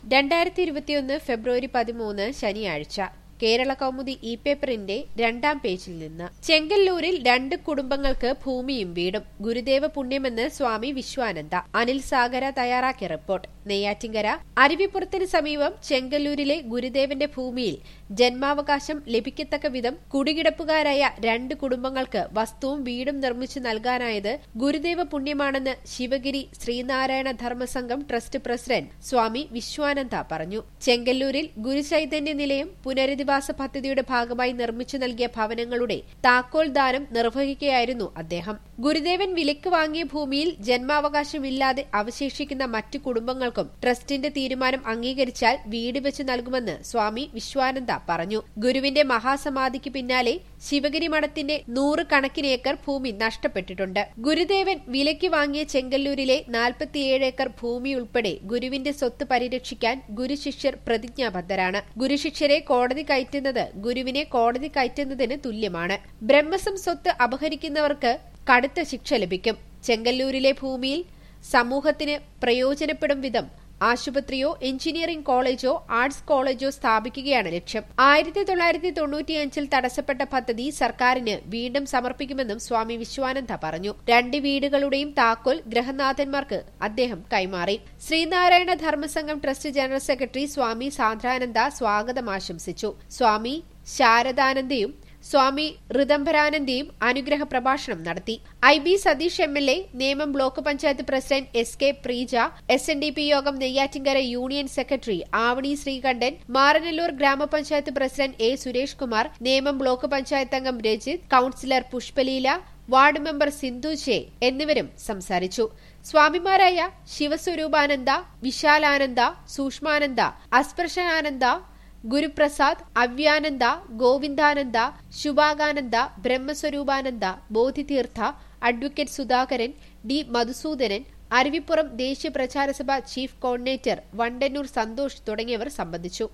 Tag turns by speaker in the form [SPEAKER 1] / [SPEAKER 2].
[SPEAKER 1] 2021 ഫെബ്രുവരി 13 ശനിയാഴ്ച കേരള കൗമുദി പേപ്പറിന്റെ 2ാം പേജിൽ നിന്ന് ചെങ്കല്ലൂരിൽ 2 കുടുംബങ്ങൾക്ക് ഭൂമിയും വീടും ഗുരുദേവ പുണ്യമെന്ന് സ്വാമി വിശ്വാനന്ദ. അനിൽ സാഗര തയ്യാറാക്കിയ റിപ്പോർട്ട്. നെയ്യാറ്റിങ്കര അരുവിപ്പുറത്തിന് സമീപം ചെങ്കല്ലൂരിലെ ഗുരുദേവന്റെ ഭൂമിയിൽ ജന്മാവകാശം ലഭിക്കത്തക്ക വിധം കുടികിടപ്പുകാരായ 2 കുടുംബങ്ങൾക്ക് വസ്തുവും വീടും നിർമ്മിച്ചു നൽകാനായത് ഗുരുദേവ പുണ്യമാണെന്ന് ശിവഗിരി ശ്രീനാരായണ ധർമ്മസംഘം ട്രസ്റ്റ് പ്രസിഡന്റ് സ്വാമി വിശ്വാനന്ദ പറഞ്ഞു. ചെങ്കല്ലൂരിൽ ഗുരുചൈതന്യ നിലയം പുനരധിവാസ പദ്ധതിയുടെ ഭാഗമായി നിർമ്മിച്ചു നൽകിയ ഭവനങ്ങളുടെ താക്കോൽ ദാനം നിർവഹിക്കുകയായിരുന്നു അദ്ദേഹം. ഗുരുദേവൻ വിലക്ക് വാങ്ങിയ ഭൂമിയിൽ ജന്മാവകാശമില്ലാതെ അവശേഷിക്കുന്ന മറ്റു കുടുംബങ്ങൾക്കും ട്രസ്റ്റിന്റെ തീരുമാനം അംഗീകരിച്ചാൽ വീട് വെച്ച് നൽകുമെന്ന് സ്വാമി വിശ്വാനന്ദ പറഞ്ഞു. ഗുരുവിന്റെ മഹാസമാധിക്ക് പിന്നാലെ ശിവഗിരി മഠത്തിന്റെ 100 കണക്കിന് ഏക്കർ ഭൂമി നഷ്ടപ്പെട്ടിട്ടുണ്ട്. ഗുരുദേവൻ വിലയ്ക്ക് വാങ്ങിയ ചെങ്കല്ലൂരിലെ 47 ഏക്കർ ഭൂമി ഉൾപ്പെടെ ഗുരുവിന്റെ സ്വത്ത് പരിരക്ഷിക്കാൻ ഗുരുശിഷ്യർ പ്രതിജ്ഞാബദ്ധരാണ്. ഗുരുശിഷ്യരെ കോടതി കയറ്റുന്നത് ഗുരുവിനെ കോടതി കയറ്റുന്നതിന് തുല്യമാണ്. ബ്രഹ്മസം സ്വത്ത് അപഹരിക്കുന്നവർക്ക് കടുത്ത ശിക്ഷ ലഭിക്കും. ചെങ്കല്ലൂരിലെ ഭൂമിയിൽ സമൂഹത്തിന് പ്രയോജനപ്പെടും വിധം ആശുപത്രിയോ എഞ്ചിനീയറിംഗ് കോളേജോ ആർട്സ് കോളേജോ സ്ഥാപിക്കുകയാണ് ലക്ഷ്യം. 1995 തടസ്സപ്പെട്ട പദ്ധതി സർക്കാരിന് വീണ്ടും സമർപ്പിക്കുമെന്നും സ്വാമി വിശ്വാനന്ദ പറഞ്ഞു. 2 വീടുകളുടെയും താക്കോൽ ഗ്രഹനാഥന്മാർക്ക് അദ്ദേഹം കൈമാറി. Sreenarayana Dharmasangham trust general secretary Swami Sandrananda സ്വാഗതം ആശംസിച്ചു. സ്വാമി ശാരദാനന്ദയും സ്വാമി ഋതംബരാനന്ദയും അനുഗ്രഹ പ്രഭാഷണം നടത്തി. IB Satheesh MLA, Nemom block panchayat president SK Preeja, SNDP Yogam Neyyattinkara union secretary Avani Sreekantan, Maranalloor gramapanchayat president A Suresh Kumar, Nemom block panchayat അംഗം Rajith, councillor Pushpaleela, ward member Sindhu J എന്നിവരും സംസാരിച്ചു. സ്വാമിമാരായ ശിവസ്വരൂപാനന്ദ, വിശാലാനന്ദ, സൂക്ഷ്മാനന്ദ, അസ്പർശനാനന്ദ, ഗുരുപ്രസാദ്, അവ്യാനന്ദ, ഗോവിന്ദാനന്ദ, ശുഭാകാനന്ദ, ബ്രഹ്മസ്വരൂപാനന്ദ, ബോധിതീർത്ഥ, അഡ്വക്കേറ്റ് സുധാകരൻ, D മധുസൂദനൻ, അരുവിപ്പുറം ദേശീയ പ്രചാരസഭ ചീഫ് കോർഡിനേറ്റർ വണ്ടന്നൂർ സന്തോഷ് തുടങ്ങിയവർ സംബന്ധിച്ചു.